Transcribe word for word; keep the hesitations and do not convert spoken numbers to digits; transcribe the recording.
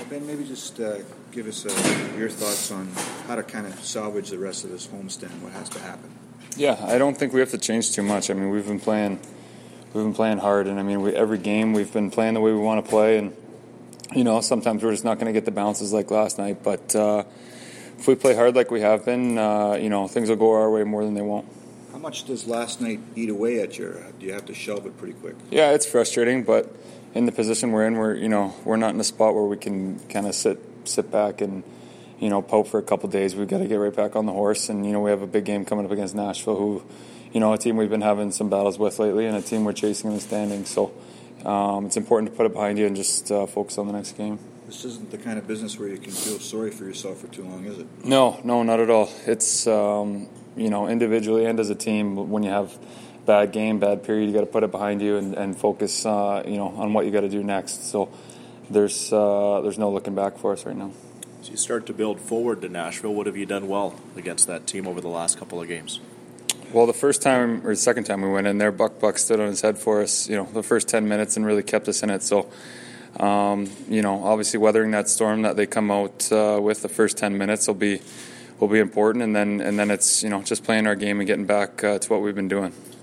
Ben, maybe just uh, give us uh, your thoughts on how to kind of salvage the rest of this homestand. What has to happen? Yeah, I don't think we have to change too much. I mean, we've been playing, we've been playing hard, and I mean, we, every game we've been playing the way we want to play, and you know, sometimes we're just not going to get the bounces like last night. But uh, if we play hard like we have been, uh, you know, things will go our way more than they won't. How much does last night eat away at your? Uh, do you have to shelve it pretty quick? Yeah, it's frustrating, but in the position we're in, we're you know we're not in a spot where we can kind of sit sit back and you know pope for a couple of days. We've got to get right back on the horse, and you know we have a big game coming up against Nashville, who you know a team we've been having some battles with lately, and a team we're chasing in the standings. So um, it's important to put it behind you and just uh, focus on the next game. This isn't the kind of business where you can feel sorry for yourself for too long, is it? No, no, not at all. It's um, you know individually and as a team, when you have bad game, bad period, you got to put it behind you and, and focus, uh, you know, on what you got to do next. So there's uh, there's no looking back for us right now. So you start to build forward to Nashville. What have you done well against that team over the last couple of games? Well, the first time or the second time we went in there, Buck Buck stood on his head for us. You know, the first ten minutes and really kept us in it. So. Um, you know, obviously weathering that storm that they come out uh, with the first ten minutes will be will be important, and then and then it's you know just playing our game and getting back uh, to what we've been doing.